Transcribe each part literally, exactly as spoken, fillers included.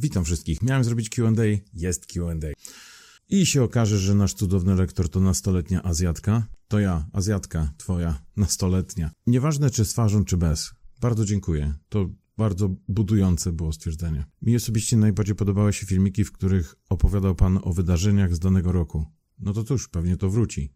Witam wszystkich. Miałem zrobić Q and A, jest Q and A. I się okaże, że nasz cudowny lektor to nastoletnia Azjatka. To ja, Azjatka, twoja, nastoletnia. Nieważne czy z twarzą, czy bez. Bardzo dziękuję. To bardzo budujące było stwierdzenie. Mi osobiście najbardziej podobały się filmiki, w których opowiadał pan o wydarzeniach z danego roku. No to cóż, pewnie to wróci.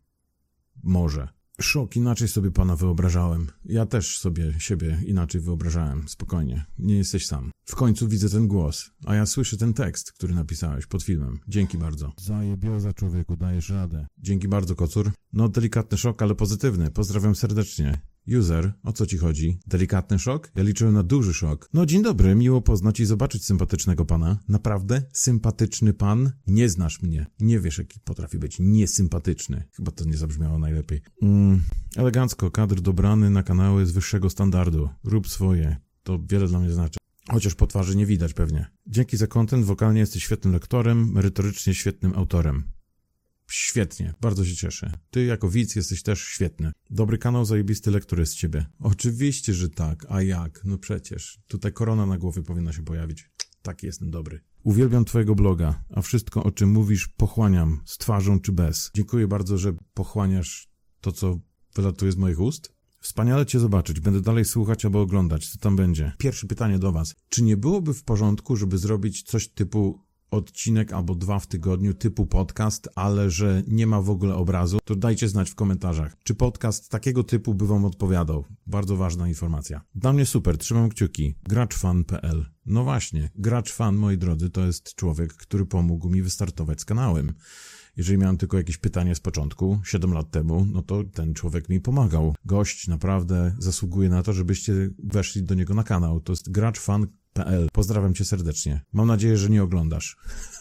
Może. Szok, inaczej sobie pana wyobrażałem. Ja też sobie siebie inaczej wyobrażałem. Spokojnie, nie jesteś sam. W końcu widzę ten głos, a ja słyszę ten tekst, który napisałeś pod filmem. Dzięki bardzo. Zajebioza, człowieku, dajesz radę. Dzięki bardzo, kocur. No, delikatny szok, ale pozytywny. Pozdrawiam serdecznie. User, o co ci chodzi? Delikatny szok? Ja liczyłem na duży szok. No, dzień dobry, miło poznać i zobaczyć sympatycznego pana. Naprawdę? Sympatyczny pan? Nie znasz mnie. Nie wiesz, jaki potrafi być niesympatyczny. Chyba to nie zabrzmiało najlepiej. Mm, elegancko, kadr dobrany na kanały z wyższego standardu. Rób swoje. To wiele dla mnie znaczy. Chociaż po twarzy nie widać pewnie. Dzięki za content, wokalnie jesteś świetnym lektorem, merytorycznie świetnym autorem. Świetnie, bardzo się cieszę. Ty jako widz jesteś też świetny. Dobry kanał, zajebisty lektor jest z ciebie. Oczywiście, że tak, a jak? No przecież. Tutaj korona na głowie powinna się pojawić. Taki jestem dobry. Uwielbiam twojego bloga, a wszystko, o czym mówisz, pochłaniam, z twarzą czy bez. Dziękuję bardzo, że pochłaniasz to, co wylatuje z moich ust. Wspaniale cię zobaczyć. Będę dalej słuchać albo oglądać, co tam będzie. Pierwsze pytanie do was. Czy nie byłoby w porządku, żeby zrobić coś typu odcinek albo dwa w tygodniu, typu podcast, ale że nie ma w ogóle obrazu? To dajcie znać w komentarzach. Czy podcast takiego typu by wam odpowiadał? Bardzo ważna informacja. Dla mnie super, trzymam kciuki. Graczfan kropka p l. No właśnie, Graczfan, moi drodzy, to jest człowiek, który pomógł mi wystartować z kanałem. Jeżeli miałem tylko jakieś pytanie z początku, siedem lat temu, no to ten człowiek mi pomagał. Gość naprawdę zasługuje na to, żebyście weszli do niego na kanał. To jest Graczfan kropka p l. Pozdrawiam cię serdecznie. Mam nadzieję, że nie oglądasz.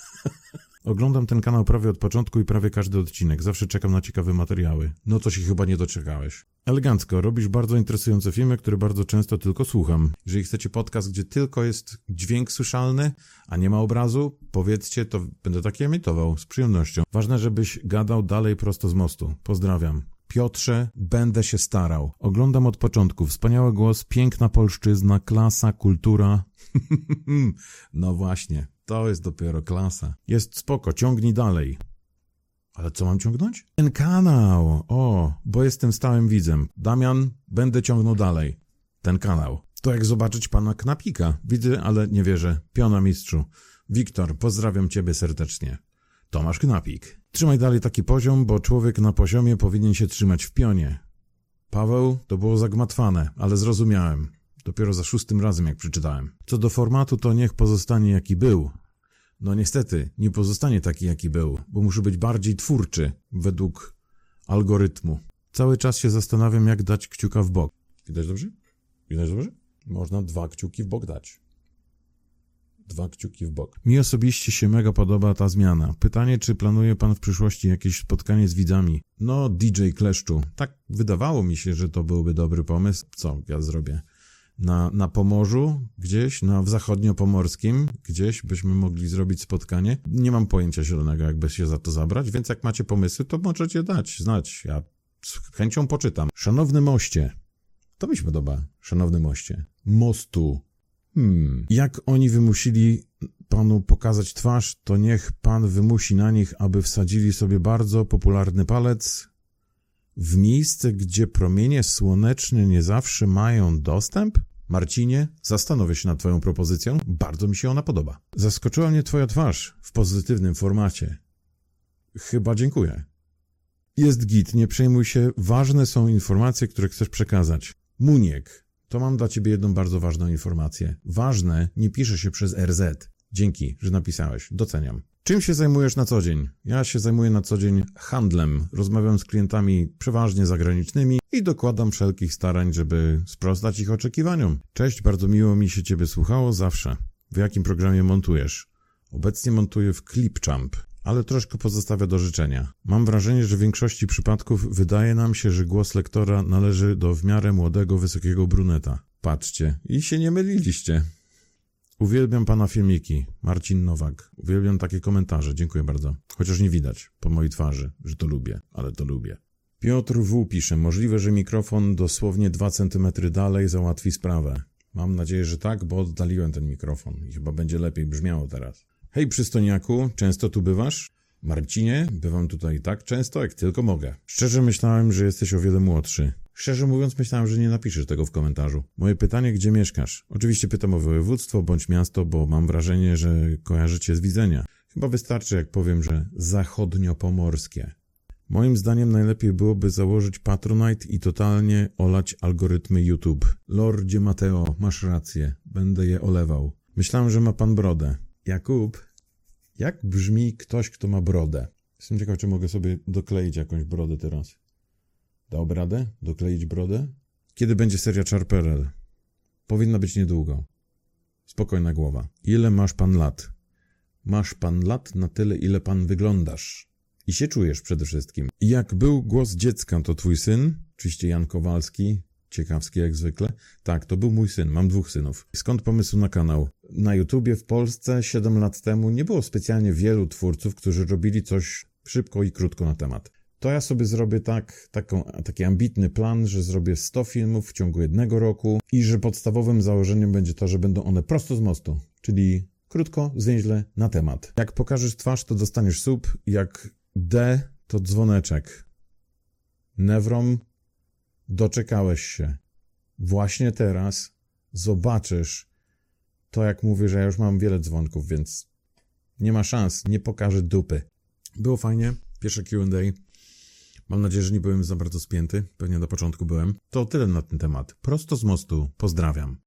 Oglądam ten kanał prawie od początku i prawie każdy odcinek. Zawsze czekam na ciekawe materiały. No to się chyba nie doczekałeś. Elegancko. Robisz bardzo interesujące filmy, które bardzo często tylko słucham. Jeżeli chcecie podcast, gdzie tylko jest dźwięk słyszalny, a nie ma obrazu, powiedzcie, to będę taki emitował z przyjemnością. Ważne, żebyś gadał dalej prosto z mostu. Pozdrawiam. Piotrze, będę się starał. Oglądam od początku. Wspaniały głos, piękna polszczyzna, klasa, kultura. No właśnie, to jest dopiero klasa. Jest spoko, ciągnij dalej. Ale co mam ciągnąć? Ten kanał. O, bo jestem stałym widzem. Damian, będę ciągnął dalej. Ten kanał. To jak zobaczyć pana Knapika. Widzę, ale nie wierzę. Piona mistrzu. Wiktor, pozdrawiam ciebie serdecznie. Tomasz Knapik. Trzymaj dalej taki poziom, bo człowiek na poziomie powinien się trzymać w pionie. Paweł, to było zagmatwane, ale zrozumiałem. Dopiero za szóstym razem, jak przeczytałem. Co do formatu, to niech pozostanie jaki był. No niestety, nie pozostanie taki jaki był, bo muszę być bardziej twórczy, według algorytmu. Cały czas się zastanawiam, jak dać kciuka w bok. Widać dobrze? Widać dobrze? Można dwa kciuki w bok dać. Dwa kciuki w bok. Mi osobiście się mega podoba ta zmiana. Pytanie, czy planuje pan w przyszłości jakieś spotkanie z widzami? No, D J Kleszczu. Tak wydawało mi się, że to byłby dobry pomysł. Co ja zrobię? Na, na Pomorzu, gdzieś, na w zachodniopomorskim, gdzieś byśmy mogli zrobić spotkanie. Nie mam pojęcia zielonego, jakby się za to zabrać, więc jak macie pomysły, to możecie dać znać. Ja z chęcią poczytam. Szanowny moście. To mi się podoba. Szanowny moście. Mostu. Hmm. Jak oni wymusili panu pokazać twarz, to niech pan wymusi na nich, aby wsadzili sobie bardzo popularny palec w miejsce, gdzie promienie słoneczne nie zawsze mają dostęp? Marcinie, zastanowię się nad twoją propozycją. Bardzo mi się ona podoba. Zaskoczyła mnie twoja twarz w pozytywnym formacie. Chyba dziękuję. Jest git, nie przejmuj się. Ważne są informacje, które chcesz przekazać. Muniek, to mam dla ciebie jedną bardzo ważną informację. Ważne nie pisze się przez R Z. Dzięki, że napisałeś. Doceniam. Czym się zajmujesz na co dzień? Ja się zajmuję na co dzień handlem. Rozmawiam z klientami przeważnie zagranicznymi i dokładam wszelkich starań, żeby sprostać ich oczekiwaniom. Cześć, bardzo miło mi się ciebie słuchało zawsze. W jakim programie montujesz? Obecnie montuję w Clipchamp, ale troszkę pozostawia do życzenia. Mam wrażenie, że w większości przypadków wydaje nam się, że głos lektora należy do w miarę młodego, wysokiego bruneta. Patrzcie, i się nie myliliście. Uwielbiam pana filmiki. Marcin Nowak. Uwielbiam takie komentarze. Dziękuję bardzo. Chociaż nie widać po mojej twarzy, że to lubię, ale to lubię. Piotr W. pisze. Możliwe, że mikrofon dosłownie dwa centymetry dalej załatwi sprawę. Mam nadzieję, że tak, bo oddaliłem ten mikrofon i chyba będzie lepiej brzmiało teraz. Hej przystojniaku, często tu bywasz? Marcinie, bywam tutaj tak często, jak tylko mogę. Szczerze myślałem, że jesteś o wiele młodszy. Szczerze mówiąc, myślałem, że nie napiszesz tego w komentarzu. Moje pytanie, gdzie mieszkasz? Oczywiście pytam o województwo bądź miasto, bo mam wrażenie, że kojarzycie z widzenia. Chyba wystarczy, jak powiem, że zachodniopomorskie. Moim zdaniem najlepiej byłoby założyć Patronite i totalnie olać algorytmy YouTube. Lordzie Mateo, masz rację, będę je olewał. Myślałem, że ma pan brodę. Jakub, jak brzmi ktoś, kto ma brodę? Jestem ciekaw, czy mogę sobie dokleić jakąś brodę teraz. Dałby radę? Dokleić brodę? Kiedy będzie seria Charperel? Powinna być niedługo. Spokojna głowa. Ile masz pan lat? Masz pan lat na tyle, ile pan wyglądasz. I się czujesz przede wszystkim. I jak był głos dziecka, to twój syn? Oczywiście Jan Kowalski, ciekawski jak zwykle. Tak, to był mój syn, mam dwóch synów. Skąd pomysł na kanał? Na YouTubie w Polsce siedem lat temu nie było specjalnie wielu twórców, którzy robili coś szybko i krótko na temat. To ja sobie zrobię tak, taką, taki ambitny plan, że zrobię sto filmów w ciągu jednego roku i że podstawowym założeniem będzie to, że będą one prosto z mostu, czyli krótko, zwięźle, na temat. Jak pokażesz twarz, to dostaniesz sub, jak D, to dzwoneczek. Nevrom, doczekałeś się. Właśnie teraz zobaczysz to, jak mówię, że ja już mam wiele dzwonków, więc nie ma szans, nie pokażę dupy. Było fajnie, pierwsze Q and A. Mam nadzieję, że nie byłem za bardzo spięty, pewnie na początku byłem. To tyle na ten temat. Prosto z mostu, pozdrawiam.